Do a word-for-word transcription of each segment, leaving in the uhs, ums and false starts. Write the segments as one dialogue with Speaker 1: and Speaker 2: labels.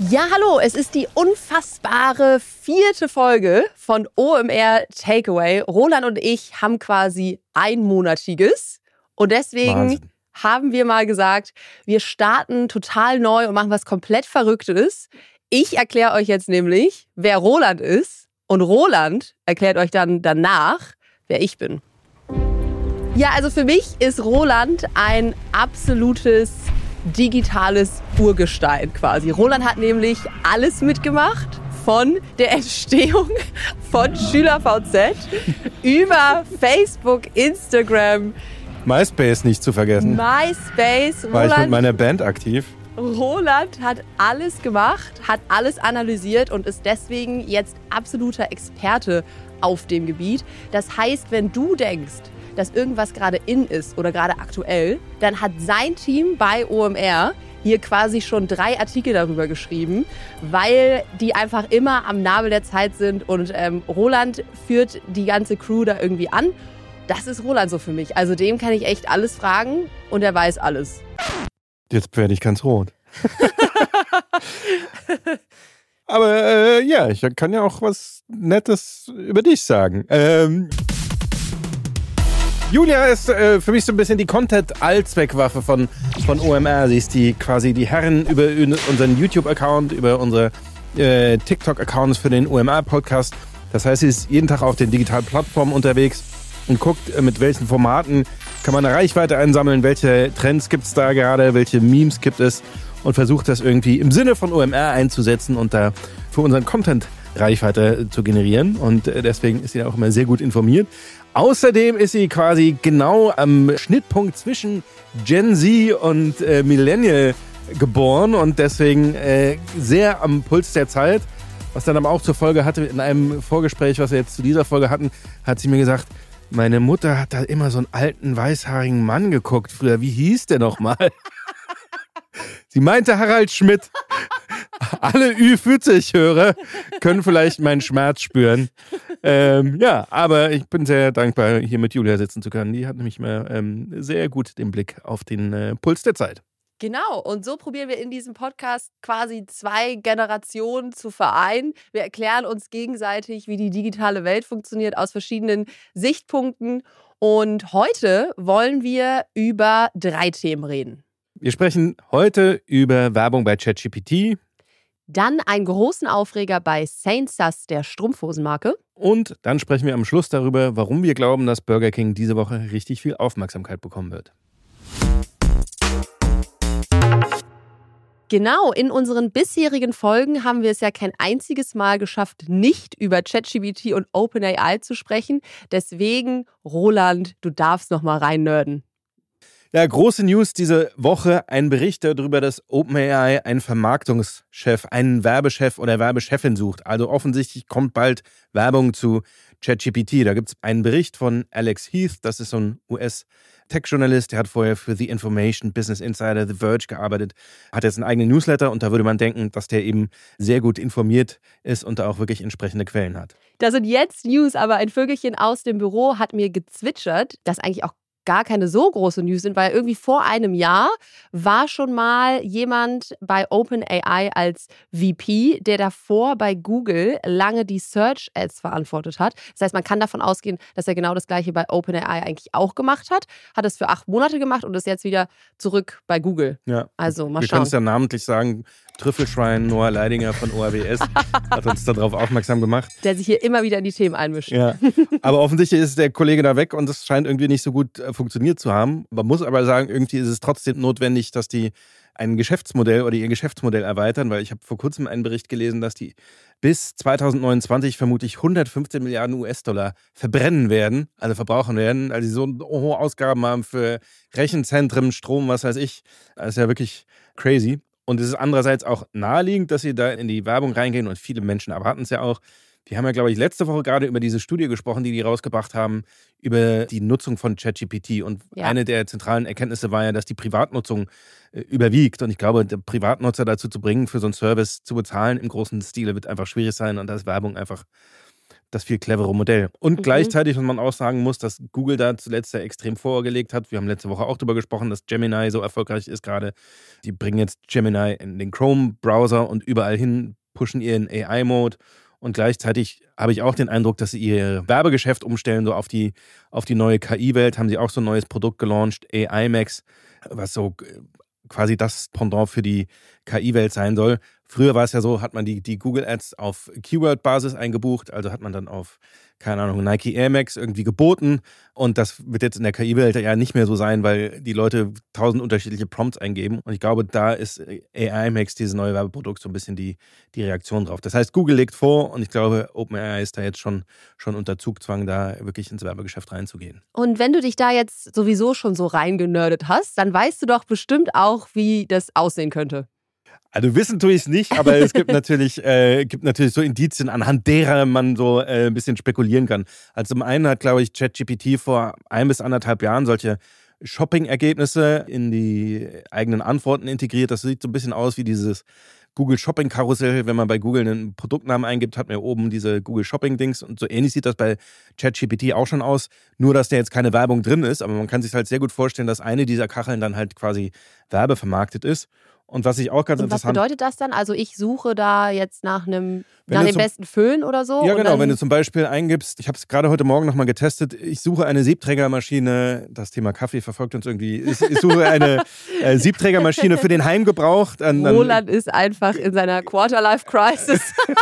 Speaker 1: Ja, hallo, es ist die unfassbare vierte Folge von O M R Takeaway. Roland und ich haben quasi einmonatiges und deswegen Wahnsinn. Haben wir mal gesagt, wir starten total neu und machen was komplett Verrücktes. Ich erkläre euch jetzt nämlich, wer Roland ist und Roland erklärt euch dann danach, wer ich bin. Ja, also für mich ist Roland ein absolutes digitales Urgestein quasi. Roland hat nämlich alles mitgemacht, von der Entstehung von SchülerVZ über Facebook, Instagram,
Speaker 2: MySpace nicht zu vergessen.
Speaker 1: MySpace.
Speaker 2: War ich mit meiner Band aktiv.
Speaker 1: Roland hat alles gemacht, hat alles analysiert und ist deswegen jetzt absoluter Experte auf dem Gebiet. Das heißt, wenn du denkst, dass irgendwas gerade in ist oder gerade aktuell, dann hat sein Team bei O M R hier quasi schon drei Artikel darüber geschrieben, weil die einfach immer am Nabel der Zeit sind und ähm, Roland führt die ganze Crew da irgendwie an. Das ist Roland so für mich. Also dem kann ich echt alles fragen und er weiß alles.
Speaker 2: Jetzt werde ich ganz rot. Aber äh, ja, ich kann ja auch was Nettes über dich sagen. Ähm, Julia ist äh, für mich so ein bisschen die Content-Allzweckwaffe von, von O M R. Sie ist die quasi die Herrin über unseren YouTube-Account, über unsere äh, TikTok-Accounts für den O M R-Podcast. Das heißt, sie ist jeden Tag auf den digitalen Plattformen unterwegs und guckt, mit welchen Formaten kann man eine Reichweite einsammeln, welche Trends gibt es da gerade, welche Memes gibt es und versucht das irgendwie im Sinne von O M R einzusetzen und da für unseren Content Reichweite zu generieren. Und deswegen ist sie auch immer sehr gut informiert. Außerdem ist sie quasi genau am Schnittpunkt zwischen Gen Z und äh, Millennial geboren und deswegen äh, sehr am Puls der Zeit. Was dann aber auch zur Folge hatte, in einem Vorgespräch, was wir jetzt zu dieser Folge hatten, hat sie mir gesagt, meine Mutter hat da immer so einen alten, weißhaarigen Mann geguckt früher. Wie hieß der nochmal? Sie meinte Harald Schmidt. Alle Ü vierzig-Hörer können vielleicht meinen Schmerz spüren. Ähm, ja, aber ich bin sehr dankbar, hier mit Julia sitzen zu können. Die hat nämlich mal ähm, sehr gut den Blick auf den äh, Puls der Zeit.
Speaker 1: Genau, und so probieren wir in diesem Podcast quasi zwei Generationen zu vereinen. Wir erklären uns gegenseitig, wie die digitale Welt funktioniert, aus verschiedenen Sichtpunkten. Und heute wollen wir über drei Themen reden.
Speaker 2: Wir sprechen heute über Werbung bei ChatGPT.
Speaker 1: Dann einen großen Aufreger bei Saint Sus, der Strumpfhosenmarke.
Speaker 2: Und dann sprechen wir am Schluss darüber, warum wir glauben, dass Burger King diese Woche richtig viel Aufmerksamkeit bekommen wird.
Speaker 1: Genau, in unseren bisherigen Folgen haben wir es ja kein einziges Mal geschafft, nicht über ChatGPT und OpenAI zu sprechen. Deswegen, Roland, du darfst noch mal rein nerden.
Speaker 2: Ja, große News diese Woche. Ein Bericht darüber, dass OpenAI einen Vermarktungschef, einen Werbechef oder Werbechefin sucht. Also offensichtlich kommt bald Werbung zu ChatGPT. Da gibt es einen Bericht von Alex Heath, das ist so ein U S-Tech-Journalist, der hat vorher für The Information, Business Insider, The Verge gearbeitet, hat jetzt einen eigenen Newsletter und da würde man denken, dass der eben sehr gut informiert ist und da auch wirklich entsprechende Quellen hat.
Speaker 1: Das sind jetzt News, aber ein Vögelchen aus dem Büro hat mir gezwitschert, dass eigentlich auch gar keine so große News sind, weil irgendwie vor einem Jahr war schon mal jemand bei OpenAI als V P, der davor bei Google lange die Search Ads verantwortet hat. Das heißt, man kann davon ausgehen, dass er genau das Gleiche bei OpenAI eigentlich auch gemacht hat, hat es für acht Monate gemacht und ist jetzt wieder zurück bei Google.
Speaker 2: Ja.
Speaker 1: Also mal
Speaker 2: Wir
Speaker 1: schauen.
Speaker 2: können es ja namentlich sagen, Trüffelschwein Noah Leidinger von O R W S hat uns darauf aufmerksam gemacht.
Speaker 1: Der sich hier immer wieder in die Themen einmischt.
Speaker 2: Ja. Aber offensichtlich ist der Kollege da weg und es scheint irgendwie nicht so gut äh, funktioniert zu haben. Man muss aber sagen, irgendwie ist es trotzdem notwendig, dass die ein Geschäftsmodell oder ihr Geschäftsmodell erweitern, weil ich habe vor kurzem einen Bericht gelesen, dass die bis zwanzig neunundzwanzig vermutlich hundertfünfzehn Milliarden U S-Dollar verbrennen werden, also verbrauchen werden, weil sie so hohe Ausgaben haben für Rechenzentren, Strom, was weiß ich. Das ist ja wirklich crazy. Und es ist andererseits auch naheliegend, dass sie da in die Werbung reingehen und viele Menschen erwarten es ja auch. Wir haben ja, glaube ich, letzte Woche gerade über diese Studie gesprochen, die die rausgebracht haben, über die Nutzung von ChatGPT. Und ja. eine der zentralen Erkenntnisse war ja, dass die Privatnutzung äh, überwiegt. Und ich glaube, der Privatnutzer dazu zu bringen, für so einen Service zu bezahlen im großen Stile, wird einfach schwierig sein. Und da ist Werbung einfach das viel clevere Modell. Und
Speaker 1: Mhm.
Speaker 2: gleichzeitig, was man auch sagen muss, dass Google da zuletzt ja extrem vorgelegt hat. Wir haben letzte Woche auch darüber gesprochen, dass Gemini so erfolgreich ist gerade. Die bringen jetzt Gemini in den Chrome-Browser und überall hin pushen ihren A I-Mode. Und gleichzeitig habe ich auch den Eindruck, dass sie ihr Werbegeschäft umstellen, so auf die, auf die neue K I-Welt. Haben sie auch so ein neues Produkt gelauncht, A I Max, was so quasi das Pendant für die K I-Welt sein soll. Früher war es ja so, hat man die, die Google-Ads auf Keyword-Basis eingebucht, also hat man dann auf, keine Ahnung, Nike Air Max irgendwie geboten und das wird jetzt in der K I-Welt ja nicht mehr so sein, weil die Leute tausend unterschiedliche Prompts eingeben und ich glaube, da ist A I Max, dieses neue Werbeprodukt, so ein bisschen die, die Reaktion drauf. Das heißt, Google legt vor und ich glaube, OpenAI ist da jetzt schon, schon unter Zugzwang, da wirklich ins Werbegeschäft reinzugehen.
Speaker 1: Und wenn du dich da jetzt sowieso schon so reingenördet hast, dann weißt du doch bestimmt auch, wie das aussehen könnte.
Speaker 2: Also wissen tue ich es nicht, aber es gibt natürlich, äh, gibt natürlich so Indizien, anhand derer man so äh, ein bisschen spekulieren kann. Also zum einen hat, glaube ich, ChatGPT vor ein bis anderthalb Jahren solche Shopping-Ergebnisse in die eigenen Antworten integriert. Das sieht so ein bisschen aus wie dieses Google Shopping-Karussell. Wenn man bei Google einen Produktnamen eingibt, hat man oben diese Google Shopping-Dings und so ähnlich sieht das bei ChatGPT auch schon aus. Nur, dass da jetzt keine Werbung drin ist, aber man kann sich halt sehr gut vorstellen, dass eine dieser Kacheln dann halt quasi werbevermarktet ist. Und was ich auch ganz
Speaker 1: und was
Speaker 2: interessant...
Speaker 1: bedeutet das dann? Also ich suche da jetzt nach einem nach dem besten Füllen oder so?
Speaker 2: Ja,
Speaker 1: und
Speaker 2: genau.
Speaker 1: dann
Speaker 2: Wenn du zum Beispiel eingibst, ich habe es gerade heute Morgen nochmal getestet, ich suche eine Siebträgermaschine, das Thema Kaffee verfolgt uns irgendwie, ich, ich suche eine äh, Siebträgermaschine für den Heimgebrauch. Dann, dann,
Speaker 1: Roland ist einfach in seiner Quarter-Life-Crisis.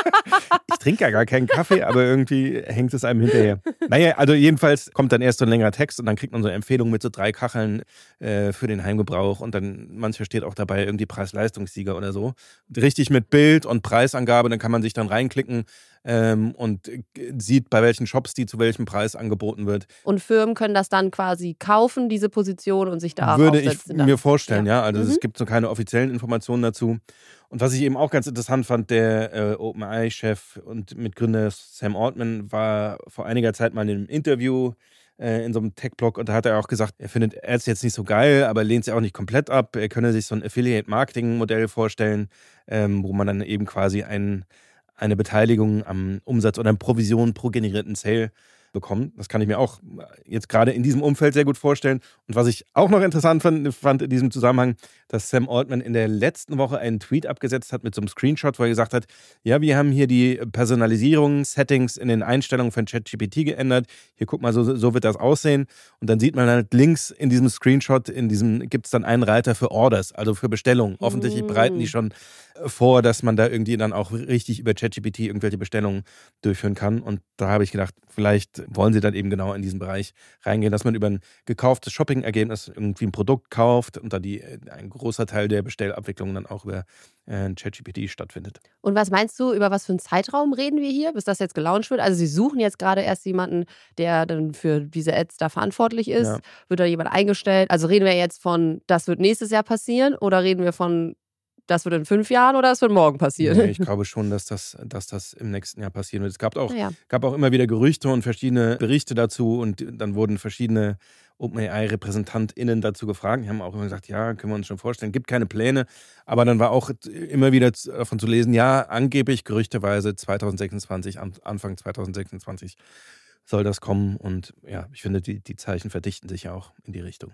Speaker 2: Ich trinke ja gar keinen Kaffee, aber irgendwie hängt es einem hinterher. Naja, also jedenfalls kommt dann erst so ein längerer Text und dann kriegt man so eine Empfehlung mit so drei Kacheln äh, für den Heimgebrauch und dann manchmal steht auch dabei irgendwie Preis-Leistungssieger oder so. Richtig mit Bild und Preisangabe, dann kann man sich dann reinklicken ähm, und sieht, bei welchen Shops die zu welchem Preis angeboten wird.
Speaker 1: Und Firmen können das dann quasi kaufen, diese Position, und sich da
Speaker 2: Würde ich
Speaker 1: aufsetzen dann.
Speaker 2: mir vorstellen, ja. ja. Also
Speaker 1: Mhm.
Speaker 2: es gibt so keine offiziellen Informationen dazu. Und was ich eben auch ganz interessant fand, der äh, OpenAI-Chef und Mitgründer Sam Altman war vor einiger Zeit mal in einem Interview äh, in so einem Tech-Blog und da hat er auch gesagt, er findet Ads jetzt nicht so geil, aber lehnt sie auch nicht komplett ab. Er könne sich so ein Affiliate-Marketing-Modell vorstellen, ähm, wo man dann eben quasi ein, eine Beteiligung am Umsatz oder eine Provision pro generierten Sale bekommen. Das kann ich mir auch jetzt gerade in diesem Umfeld sehr gut vorstellen. Und was ich auch noch interessant fand, fand in diesem Zusammenhang, dass Sam Altman in der letzten Woche einen Tweet abgesetzt hat mit so einem Screenshot, wo er gesagt hat, ja, wir haben hier die Personalisierung, Settings in den Einstellungen von ChatGPT geändert. Hier, guck mal, so, so wird das aussehen. Und dann sieht man halt links in diesem Screenshot, in diesem gibt es dann einen Reiter für Orders, also für Bestellungen. Offensichtlich bereiten die schon vor, dass man da irgendwie dann auch richtig über ChatGPT irgendwelche Bestellungen durchführen kann. Und da habe ich gedacht, vielleicht wollen sie dann eben genau in diesen Bereich reingehen, dass man über ein gekauftes Shopping-Ergebnis irgendwie ein Produkt kauft und dann die, ein großer Teil der Bestellabwicklung dann auch über äh, ChatGPT stattfindet.
Speaker 1: Und was meinst du, über was für einen Zeitraum reden wir hier, bis das jetzt gelauncht wird? Also sie suchen jetzt gerade erst jemanden, der dann für diese Ads da verantwortlich ist. Ja. Wird da jemand eingestellt? Also reden wir jetzt von, das wird nächstes Jahr passieren oder reden wir von, das wird in fünf Jahren oder das wird morgen passieren?
Speaker 2: Nee, ich glaube schon, dass das, dass das im nächsten Jahr passieren wird. Es gab auch,
Speaker 1: ja.
Speaker 2: gab auch immer wieder Gerüchte und verschiedene Berichte dazu und dann wurden verschiedene OpenAI-RepräsentantInnen dazu gefragt. Die haben auch immer gesagt, ja, können wir uns schon vorstellen, gibt keine Pläne. Aber dann war auch immer wieder davon zu lesen, ja, angeblich gerüchteweise zwanzig sechsundzwanzig, Anfang zwanzig sechsundzwanzig soll das kommen. Und ja, ich finde, die, die Zeichen verdichten sich ja auch in die Richtung.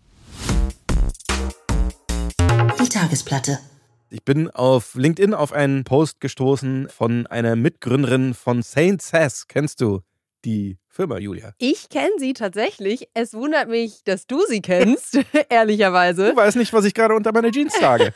Speaker 3: Die Tagesplatte.
Speaker 2: Ich bin auf LinkedIn auf einen Post gestoßen von einer Mitgründerin von Saint Sass. Kennst du die Firma, Julia?
Speaker 1: Ich kenne sie tatsächlich. Es wundert mich, dass du sie kennst, ehrlicherweise.
Speaker 2: Du weißt nicht, was ich gerade unter meine Jeans trage.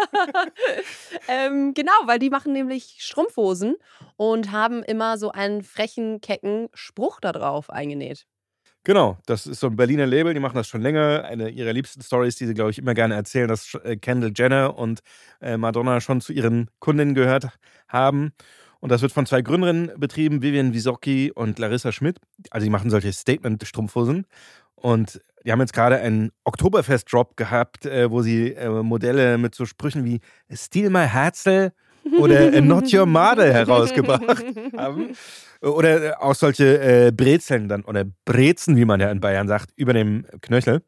Speaker 1: ähm, genau, weil die machen nämlich Strumpfhosen und haben immer so einen frechen, kecken Spruch da drauf eingenäht.
Speaker 2: Genau, das ist so ein Berliner Label, die machen das schon länger. Eine ihrer liebsten Stories, die sie, glaube ich, immer gerne erzählen, dass Kendall Jenner und Madonna schon zu ihren Kundinnen gehört haben. Und das wird von zwei Gründerinnen betrieben, Vivian Wisocki und Larissa Schmidt. Also die machen solche Statement-Strumpfhosen. Und die haben jetzt gerade einen Oktoberfest-Drop gehabt, wo sie Modelle mit so Sprüchen wie Steal my Herzl oder Not Your Mother herausgebracht haben. Oder auch solche äh, Brezeln dann, oder Brezen, wie man ja in Bayern sagt, über dem Knöchel.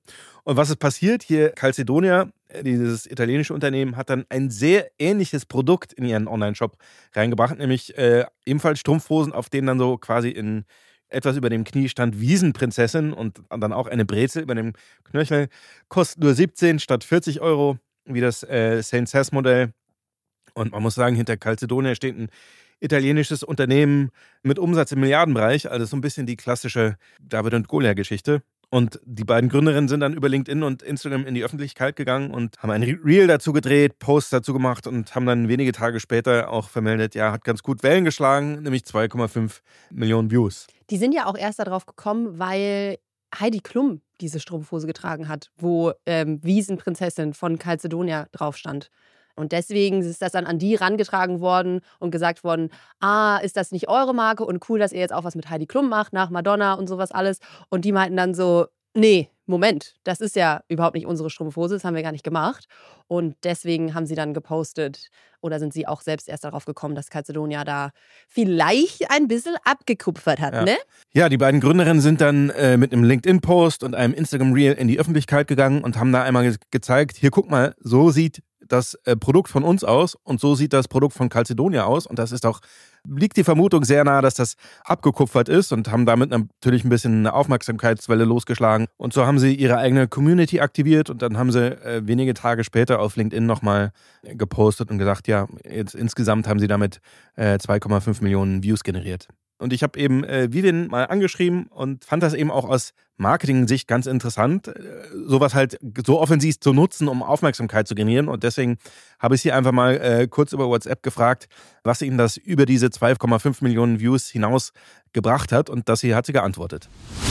Speaker 2: Und was ist passiert? Hier Calzedonia, dieses italienische Unternehmen, hat dann ein sehr ähnliches Produkt in ihren Online-Shop reingebracht, nämlich äh, ebenfalls Strumpfhosen, auf denen dann so quasi in etwas über dem Knie stand Wiesenprinzessin und dann auch eine Brezel über dem Knöchel. Kostet nur siebzehn statt vierzig Euro, wie das äh, Saint Sass-Modell. Und man muss sagen, hinter Calzedonia steht ein italienisches Unternehmen mit Umsatz im Milliardenbereich, also so ein bisschen die klassische David und Goliath-Geschichte. Und die beiden Gründerinnen sind dann über LinkedIn und Instagram in die Öffentlichkeit gegangen und haben ein Reel dazu gedreht, Posts dazu gemacht und haben dann wenige Tage später auch vermeldet, ja, hat ganz gut Wellen geschlagen, nämlich zwei Komma fünf Millionen Views.
Speaker 1: Die sind ja auch erst darauf gekommen, weil Heidi Klum diese Strumpfhose getragen hat, wo ähm, Wiesenprinzessin von Calzedonia drauf stand. Und deswegen ist das dann an die rangetragen worden und gesagt worden, ah, ist das nicht eure Marke und cool, dass ihr jetzt auch was mit Heidi Klum macht, nach Madonna und sowas alles. Und die meinten dann so, nee, Moment, das ist ja überhaupt nicht unsere Strumpfhose, das haben wir gar nicht gemacht. Und deswegen haben sie dann gepostet oder sind sie auch selbst erst darauf gekommen, dass Calzedonia da vielleicht ein bisschen abgekupfert hat,
Speaker 2: ja.
Speaker 1: ne?
Speaker 2: Ja, die beiden Gründerinnen sind dann äh, mit einem LinkedIn-Post und einem Instagram-Reel in die Öffentlichkeit gegangen und haben da einmal ge- gezeigt, hier guck mal, so sieht das äh, Produkt von uns aus und so sieht das Produkt von Calzedonia aus und das ist auch, liegt die Vermutung sehr nahe, dass das abgekupfert ist und haben damit natürlich ein bisschen eine Aufmerksamkeitswelle losgeschlagen und so haben sie ihre eigene Community aktiviert und dann haben sie äh, wenige Tage später auf LinkedIn nochmal gepostet und gesagt, ja, jetzt insgesamt haben sie damit äh, zwei Komma fünf Millionen Views generiert. Und ich habe eben äh, Vivian mal angeschrieben und fand das eben auch aus Marketing-Sicht ganz interessant, äh, sowas halt so offensiv zu nutzen, um Aufmerksamkeit zu generieren. Und deswegen habe ich sie einfach mal äh, kurz über WhatsApp gefragt, was ihnen das über diese zwei Komma fünf Millionen Views hinaus gebracht hat. Und das hier hat sie geantwortet.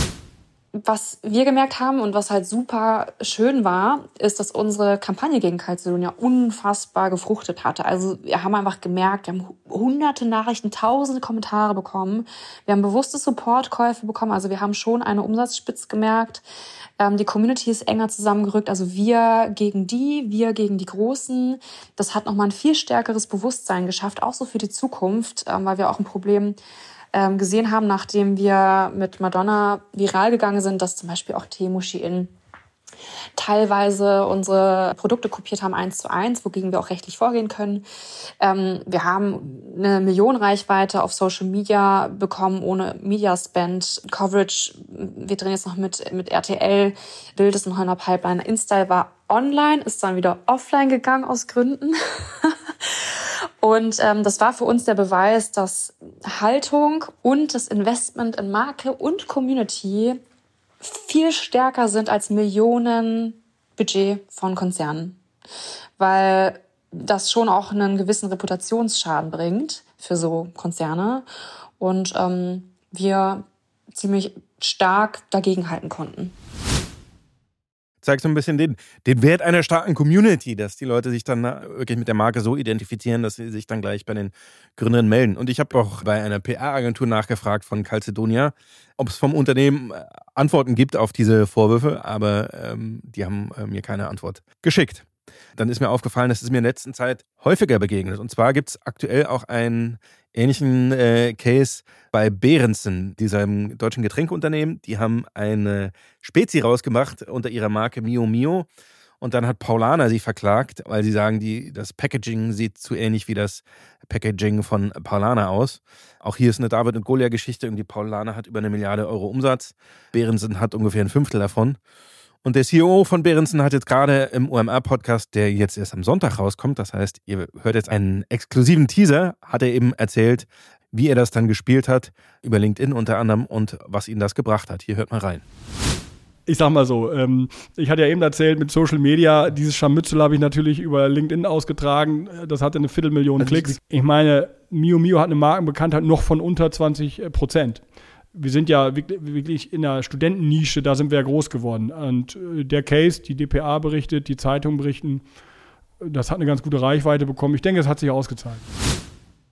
Speaker 4: Was wir gemerkt haben und was halt super schön war, ist, dass unsere Kampagne gegen Calzedonia unfassbar gefruchtet hatte. Also wir haben einfach gemerkt, wir haben hunderte Nachrichten, tausende Kommentare bekommen. Wir haben bewusste Supportkäufe bekommen. Also wir haben schon eine Umsatzspitze gemerkt. Ähm, die Community ist enger zusammengerückt. Also wir gegen die, wir gegen die Großen. Das hat nochmal ein viel stärkeres Bewusstsein geschafft, auch so für die Zukunft, ähm, weil wir auch ein Problem gesehen haben, nachdem wir mit Madonna viral gegangen sind, dass zum Beispiel auch Temu, Shein teilweise unsere Produkte kopiert haben, eins zu eins, wogegen wir auch rechtlich vorgehen können. Ähm, wir haben eine Millionenreichweite auf Social Media bekommen, ohne Media Spend, Coverage. Wir drehen jetzt noch mit, mit R T L, Bild ist noch in der Pipeline. InStyle war online, ist dann wieder offline gegangen aus Gründen. Und ähm, das war für uns der Beweis, dass Haltung und das Investment in Marke und Community viel stärker sind als Millionenbudget von Konzernen. Weil das schon auch einen gewissen Reputationsschaden bringt für so Konzerne. Und ähm, wir ziemlich stark dagegenhalten konnten.
Speaker 2: Zeigt so ein bisschen den, den Wert einer starken Community, dass die Leute sich dann wirklich mit der Marke so identifizieren, dass sie sich dann gleich bei den Gründern melden. Und ich habe auch bei einer P R-Agentur nachgefragt von Calzedonia, ob es vom Unternehmen Antworten gibt auf diese Vorwürfe, aber ähm, die haben äh, mir keine Antwort geschickt. Dann ist mir aufgefallen, das ist mir in der letzten Zeit häufiger begegnet. Und zwar gibt es aktuell auch einen ähnlichen äh, Case bei Behrensen, diesem deutschen Getränkeunternehmen. Die haben eine Spezi rausgemacht unter ihrer Marke Mio Mio. Und dann hat Paulaner sie verklagt, weil sie sagen, die, das Packaging sieht zu ähnlich wie das Packaging von Paulaner aus. Auch hier ist eine David und Goliath-Geschichte und die Paulaner hat über eine Milliarde Euro Umsatz. Behrensen hat ungefähr ein Fünftel davon. Und der C E O von Behrensen hat jetzt gerade im O M R-Podcast, der jetzt erst am Sonntag rauskommt, das heißt, ihr hört jetzt einen exklusiven Teaser, hat er eben erzählt, wie er das dann gespielt hat, über LinkedIn unter anderem und was ihn das gebracht hat. Hier hört mal rein.
Speaker 5: Ich sag mal so, ähm, ich hatte ja eben erzählt, mit Social Media, dieses Scharmützel habe ich natürlich über LinkedIn ausgetragen. Das hatte eine Viertelmillion Klicks. Ich meine, Mio Mio hat eine Markenbekanntheit noch von unter zwanzig Prozent. Wir sind ja wirklich in der Studentennische, da sind wir ja groß geworden. Und der Case, die D P A berichtet, die Zeitungen berichten, das hat eine ganz gute Reichweite bekommen. Ich denke, es hat sich ausgezahlt.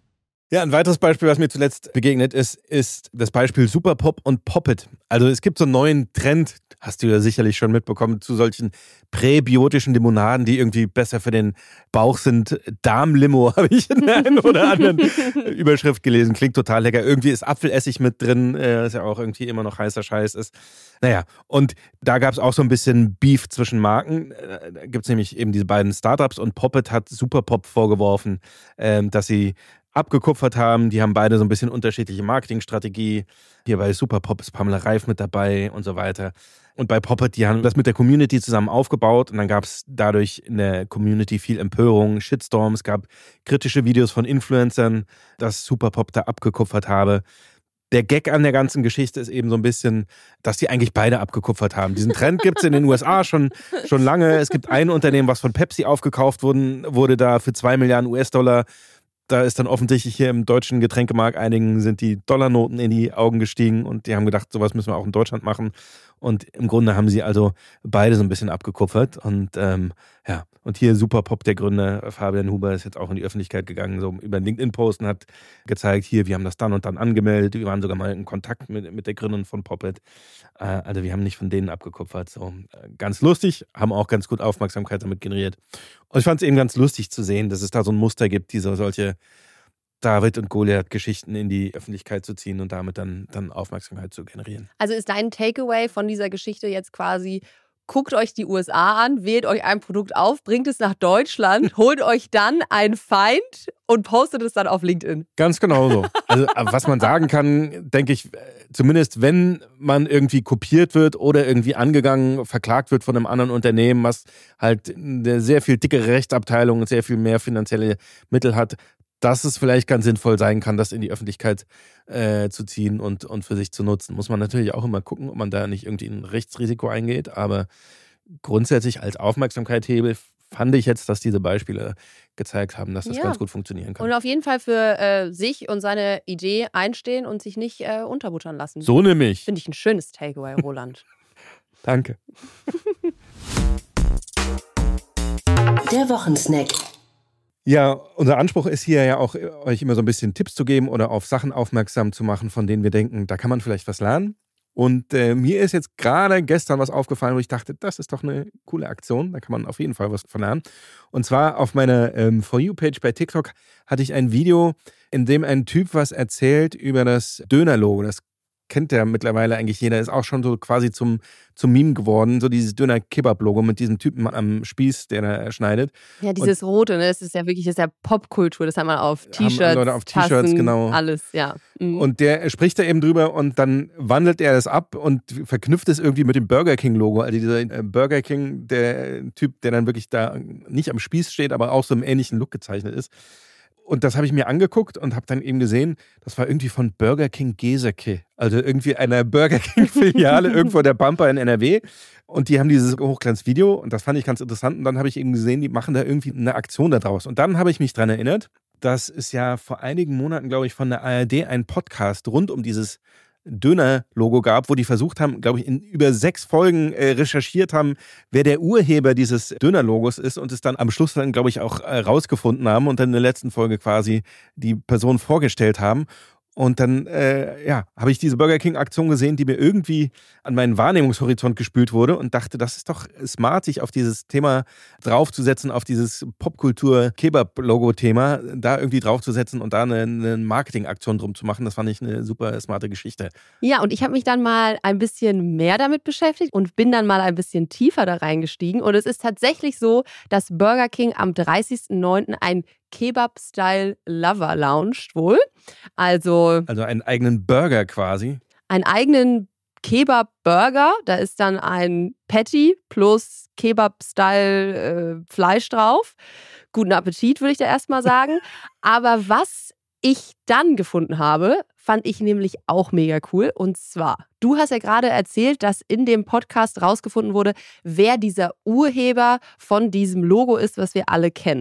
Speaker 2: Ja, ein weiteres Beispiel, was mir zuletzt begegnet ist, ist das Beispiel Superpop und Poppet. Also es gibt so einen neuen Trend, hast du ja sicherlich schon mitbekommen, zu solchen präbiotischen Limonaden, die irgendwie besser für den Bauch sind. Darmlimo habe ich in der einen oder anderen Überschrift gelesen. Klingt total lecker. Irgendwie ist Apfelessig mit drin, das ja auch irgendwie immer noch heißer Scheiß ist. Naja, und da gab es auch so ein bisschen Beef zwischen Marken. Da gibt es nämlich eben diese beiden Startups und Poppet hat Superpop vorgeworfen, dass sie abgekupfert haben. Die haben beide so ein bisschen unterschiedliche Marketingstrategie. Hier bei Superpop ist Pamela Reif mit dabei und so weiter. Und bei Poppet, die haben das mit der Community zusammen aufgebaut und dann gab es dadurch in der Community viel Empörung, Shitstorm. Es gab kritische Videos von Influencern, dass Superpop da abgekupfert habe. Der Gag an der ganzen Geschichte ist eben so ein bisschen, dass die eigentlich beide abgekupfert haben. Diesen Trend gibt es in den U S A schon, schon lange. Es gibt ein Unternehmen, was von Pepsi aufgekauft wurden, wurde da für zwei Milliarden U S-Dollar. Da ist dann offensichtlich hier im deutschen Getränkemarkt einigen sind die Dollarnoten in die Augen gestiegen und die haben gedacht, sowas müssen wir auch in Deutschland machen. Und im Grunde haben sie also beide so ein bisschen abgekupfert. Und ähm, ja, und hier Superpop, der Gründer Fabian Huber, ist jetzt auch in die Öffentlichkeit gegangen, so über LinkedIn-Posten hat gezeigt, hier, wir haben das dann und dann angemeldet, wir waren sogar mal in Kontakt mit, mit der Gründerin von Poppet. Äh, also wir haben nicht von denen abgekupfert. So, äh, ganz lustig, haben auch ganz gut Aufmerksamkeit damit generiert. Und ich fand es eben ganz lustig zu sehen, dass es da so ein Muster gibt, diese solche David und Goliath-Geschichten in die Öffentlichkeit zu ziehen und damit dann, dann Aufmerksamkeit zu generieren.
Speaker 1: Also ist dein Takeaway von dieser Geschichte jetzt quasi, guckt euch die U S A an, wählt euch ein Produkt auf, bringt es nach Deutschland, holt euch dann einen Feind und postet es dann auf LinkedIn.
Speaker 2: Ganz genau so. Also was man sagen kann, denke ich, zumindest wenn man irgendwie kopiert wird oder irgendwie angegangen, verklagt wird von einem anderen Unternehmen, was halt eine sehr viel dickere Rechtsabteilung und sehr viel mehr finanzielle Mittel hat, dass es vielleicht ganz sinnvoll sein kann, das in die Öffentlichkeit äh, zu ziehen und, und für sich zu nutzen. Muss man natürlich auch immer gucken, ob man da nicht irgendwie ein Rechtsrisiko eingeht. Aber grundsätzlich als Aufmerksamkeitshebel fand ich jetzt, dass diese Beispiele gezeigt haben, dass das ja ganz gut funktionieren kann.
Speaker 1: Und auf jeden Fall für äh, sich und seine Idee einstehen und sich nicht äh, unterbuttern lassen.
Speaker 2: So nämlich.
Speaker 1: Finde ich ein schönes Takeaway, Roland.
Speaker 2: Danke.
Speaker 3: Der Wochensnack.
Speaker 2: Ja, unser Anspruch ist hier ja auch, euch immer so ein bisschen Tipps zu geben oder auf Sachen aufmerksam zu machen, von denen wir denken, da kann man vielleicht was lernen. Und äh, mir ist jetzt gerade gestern was aufgefallen, wo ich dachte, das ist doch eine coole Aktion, da kann man auf jeden Fall was von lernen. Und zwar auf meiner ähm, For You-Page bei TikTok hatte ich ein Video, in dem ein Typ was erzählt über das Döner-Logo. Das kennt ja mittlerweile eigentlich jeder, ist auch schon so quasi zum, zum Meme geworden, so dieses Döner-Kebab-Logo mit diesem Typen am Spieß, der da schneidet.
Speaker 1: Ja, dieses und Rote, ne? Das ist ja wirklich, das ist ja Popkultur, das hat man auf T-Shirts,
Speaker 2: Leute auf T-Shirts, genau.
Speaker 1: Alles, ja. Mhm.
Speaker 2: Und der spricht da eben drüber und dann wandelt er das ab und verknüpft es irgendwie mit dem Burger King-Logo. Also dieser Burger King, der Typ, der dann wirklich da nicht am Spieß steht, aber auch so im ähnlichen Look gezeichnet ist. Und das habe ich mir angeguckt und habe dann eben gesehen, das war irgendwie von Burger King Geseke. Also irgendwie einer Burger King-Filiale irgendwo in der Pampa in N R W. Und die haben dieses Hochglanzvideo und das fand ich ganz interessant. Und dann habe ich eben gesehen, die machen da irgendwie eine Aktion da draus. Und dann habe ich mich dran erinnert, dass es ja vor einigen Monaten, glaube ich, von der A R D einen Podcast rund um dieses Döner-Logo gab, wo die versucht haben, glaube ich, in über sechs Folgen äh, recherchiert haben, wer der Urheber dieses Döner-Logos ist und es dann am Schluss dann, glaube ich, auch äh, rausgefunden haben und dann in der letzten Folge quasi die Person vorgestellt haben. Und dann, äh, ja, habe ich diese Burger King-Aktion gesehen, die mir irgendwie an meinen Wahrnehmungshorizont gespült wurde und dachte, das ist doch smart, sich auf dieses Thema draufzusetzen, auf dieses Popkultur-Kebab-Logo-Thema, da irgendwie draufzusetzen und da eine, eine Marketing-Aktion drum zu machen. Das fand ich eine super smarte Geschichte.
Speaker 1: Ja, und ich habe mich dann mal ein bisschen mehr damit beschäftigt und bin dann mal ein bisschen tiefer da reingestiegen. Und es ist tatsächlich so, dass Burger King am dreißigsten neunten ein Kebab-Style-Lover launcht wohl. Also,
Speaker 2: also einen eigenen Burger quasi.
Speaker 1: Einen eigenen Kebab-Burger. Da ist dann ein Patty plus Kebab-Style-Fleisch äh, drauf. Guten Appetit, würde ich da erstmal sagen. Aber was ich dann gefunden habe, fand ich nämlich auch mega cool. Und zwar, du hast ja gerade erzählt, dass in dem Podcast rausgefunden wurde, wer dieser Urheber von diesem Logo ist, was wir alle kennen.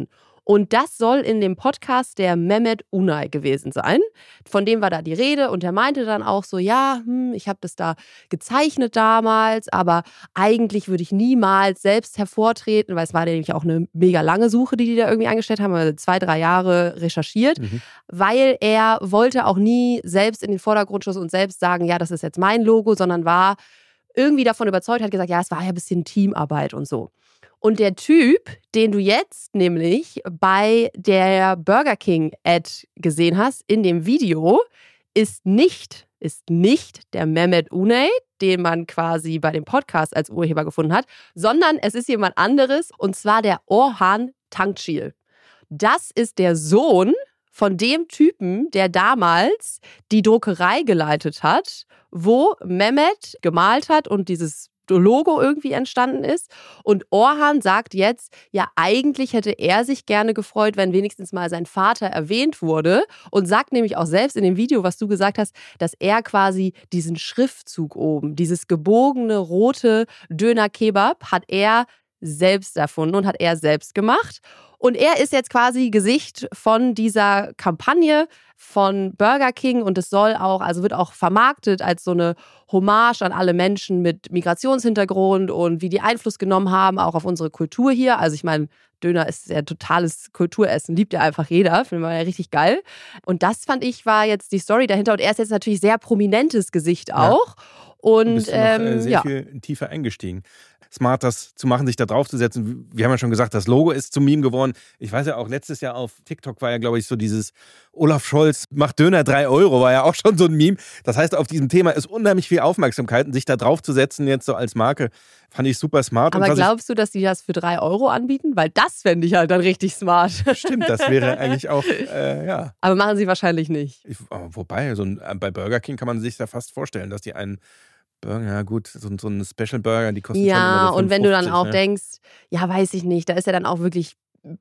Speaker 1: Und das soll in dem Podcast der Mehmet Unay gewesen sein. Von dem war da die Rede und er meinte dann auch so, ja, hm, ich habe das da gezeichnet damals, aber eigentlich würde ich niemals selbst hervortreten, weil es war nämlich auch eine mega lange Suche, die die da irgendwie angestellt haben, also zwei, drei Jahre recherchiert, mhm. weil er wollte auch nie selbst in den Vordergrund stoßen und selbst sagen, ja, das ist jetzt mein Logo, sondern war irgendwie davon überzeugt, hat gesagt, ja, es war ja ein bisschen Teamarbeit und so. Und der Typ, den du jetzt nämlich bei der Burger King Ad gesehen hast, in dem Video, ist nicht, ist nicht der Mehmet Unay, den man quasi bei dem Podcast als Urheber gefunden hat, sondern es ist jemand anderes, und zwar der Orhan Tankçil. Das ist der Sohn von dem Typen, der damals die Druckerei geleitet hat, wo Mehmet gemalt hat und dieses Logo irgendwie entstanden ist. Und Orhan sagt jetzt, ja, eigentlich hätte er sich gerne gefreut, wenn wenigstens mal sein Vater erwähnt wurde, und sagt nämlich auch selbst in dem Video, was du gesagt hast, dass er quasi diesen Schriftzug oben, dieses gebogene rote Döner Kebab, hat er selbst erfunden und hat er selbst gemacht. Und er ist jetzt quasi Gesicht von dieser Kampagne von Burger King und es soll auch, also wird auch vermarktet als so eine Hommage an alle Menschen mit Migrationshintergrund und wie die Einfluss genommen haben, auch auf unsere Kultur hier. Also ich meine, Döner ist ja totales Kulturessen, liebt ja einfach jeder, finden wir ja richtig geil. Und das fand ich, war jetzt die Story dahinter und er ist jetzt natürlich sehr prominentes Gesicht auch. Ja. Und
Speaker 2: bist du noch,
Speaker 1: ähm,
Speaker 2: äh, sehr
Speaker 1: ja.
Speaker 2: viel tiefer eingestiegen. Smart, das zu machen, sich da drauf zu setzen. Wir haben ja schon gesagt, das Logo ist zum Meme geworden. Ich weiß ja auch, letztes Jahr auf TikTok war ja, glaube ich, so dieses Olaf Scholz macht Döner drei Euro, war ja auch schon so ein Meme. Das heißt, auf diesem Thema ist unheimlich viel Aufmerksamkeit und sich da drauf zu setzen jetzt so als Marke, fand ich super smart.
Speaker 1: Aber
Speaker 2: und
Speaker 1: glaubst du, dass die das für drei Euro anbieten? Weil das fände ich halt dann richtig smart.
Speaker 2: Stimmt, das wäre eigentlich auch, äh, ja.
Speaker 1: Aber machen sie wahrscheinlich nicht.
Speaker 2: Ich, wobei, so ein, bei Burger King kann man sich da fast vorstellen, dass die einen Burger, ja gut, so, so ein Special Burger, die kosten
Speaker 1: ja,
Speaker 2: schon immer so
Speaker 1: und wenn du dann auch
Speaker 2: ne?
Speaker 1: denkst, ja, weiß ich nicht, da ist ja dann auch wirklich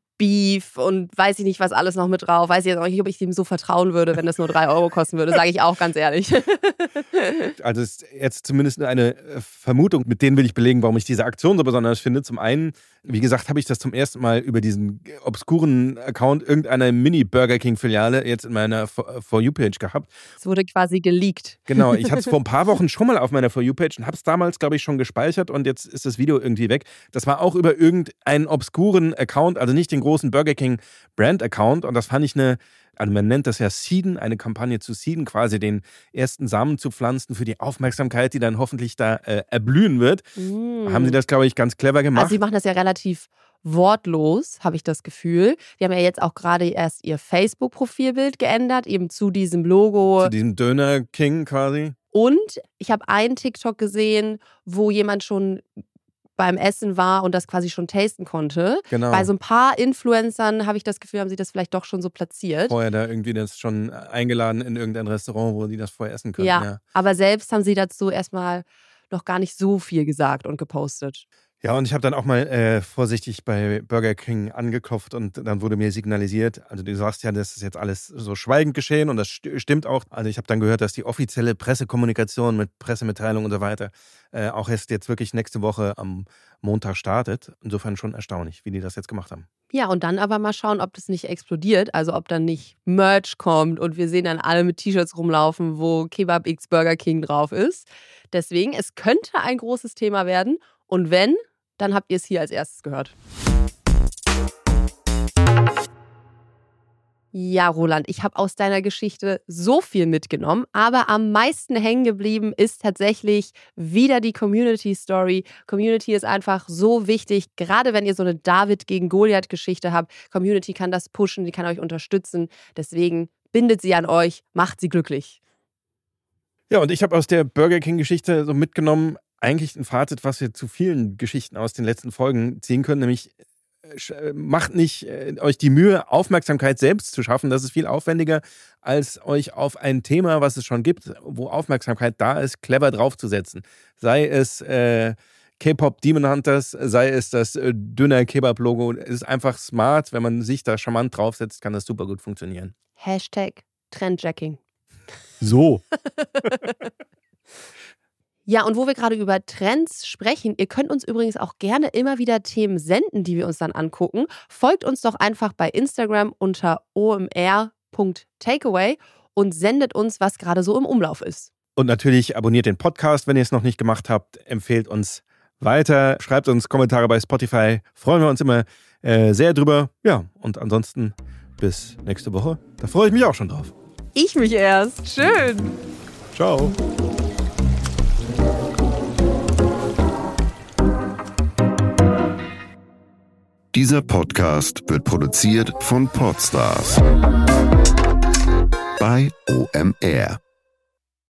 Speaker 1: Beef und weiß ich nicht, was alles noch mit drauf. Weiß ich jetzt auch nicht, ob ich dem so vertrauen würde, wenn das nur drei Euro kosten würde, sage ich auch ganz ehrlich.
Speaker 2: Also es ist jetzt zumindest eine Vermutung, mit denen will ich belegen, warum ich diese Aktion so besonders finde. Zum einen, wie gesagt, habe ich das zum ersten Mal über diesen obskuren Account irgendeiner Mini-Burger King-Filiale jetzt in meiner For You-Page gehabt.
Speaker 1: Es wurde quasi geleakt.
Speaker 2: Genau, ich hatte es vor ein paar Wochen schon mal auf meiner For You-Page und habe es damals, glaube ich, schon gespeichert und jetzt ist das Video irgendwie weg. Das war auch über irgendeinen obskuren Account, also nicht den großen Burger King Brand-Account, und das fand ich eine, also man nennt das ja Seeden, eine Kampagne zu seeden, quasi den ersten Samen zu pflanzen für die Aufmerksamkeit, die dann hoffentlich da äh, erblühen wird. Mm. Haben sie das, glaube ich, ganz clever gemacht.
Speaker 1: Also sie machen das ja relativ wortlos, habe ich das Gefühl. Die haben ja jetzt auch gerade erst ihr Facebook-Profilbild geändert, eben zu diesem Logo.
Speaker 2: Zu diesem Döner King quasi.
Speaker 1: Und ich habe einen TikTok gesehen, wo jemand schon beim Essen war und das quasi schon tasten konnte.
Speaker 2: Genau.
Speaker 1: Bei so ein paar Influencern habe ich das Gefühl, haben sie das vielleicht doch schon so platziert.
Speaker 2: Vorher da irgendwie das schon eingeladen in irgendein Restaurant, wo die das vorher essen können.
Speaker 1: Ja,
Speaker 2: ja.
Speaker 1: Aber selbst haben sie dazu erstmal noch gar nicht so viel gesagt und gepostet.
Speaker 2: Ja, und ich habe dann auch mal äh, vorsichtig bei Burger King angeklopft und dann wurde mir signalisiert, also du sagst ja, das ist jetzt alles so schweigend geschehen und das st- stimmt auch. Also ich habe dann gehört, dass die offizielle Pressekommunikation mit Pressemitteilung und so weiter äh, auch erst jetzt wirklich nächste Woche am Montag startet. Insofern schon erstaunlich, wie die das jetzt gemacht haben.
Speaker 1: Ja, und dann aber mal schauen, ob das nicht explodiert, also ob dann nicht Merch kommt und wir sehen dann alle mit T-Shirts rumlaufen, wo Kebab X Burger King drauf ist. Deswegen, es könnte ein großes Thema werden. Und wenn, dann habt ihr es hier als erstes gehört. Ja, Roland, ich habe aus deiner Geschichte so viel mitgenommen, aber am meisten hängen geblieben ist tatsächlich wieder die Community-Story. Community ist einfach so wichtig, gerade wenn ihr so eine David gegen Goliath-Geschichte habt. Community kann das pushen, die kann euch unterstützen. Deswegen bindet sie an euch, macht sie glücklich.
Speaker 2: Ja, und ich habe aus der Burger King-Geschichte so mitgenommen, eigentlich ein Fazit, was wir zu vielen Geschichten aus den letzten Folgen ziehen können, nämlich macht nicht äh, euch die Mühe, Aufmerksamkeit selbst zu schaffen. Das ist viel aufwendiger, als euch auf ein Thema, was es schon gibt, wo Aufmerksamkeit da ist, clever draufzusetzen. Sei es äh, K-Pop Demon Hunters, sei es das äh, Döner Kebab-Logo. Es ist einfach smart, wenn man sich da charmant draufsetzt, kann das super gut funktionieren.
Speaker 1: Hashtag Trendjacking.
Speaker 2: So.
Speaker 1: Ja, und wo wir gerade über Trends sprechen, ihr könnt uns übrigens auch gerne immer wieder Themen senden, die wir uns dann angucken. Folgt uns doch einfach bei Instagram unter o m r punkt takeaway und sendet uns, was gerade so im Umlauf ist.
Speaker 2: Und natürlich abonniert den Podcast, wenn ihr es noch nicht gemacht habt. Empfehlt uns weiter, schreibt uns Kommentare bei Spotify. Freuen wir uns immer äh, sehr drüber. Ja, und ansonsten bis nächste Woche. Da freue ich mich auch schon drauf.
Speaker 1: Ich mich erst. Schön.
Speaker 2: Ciao.
Speaker 6: Dieser Podcast wird produziert von Podstars bei O M R.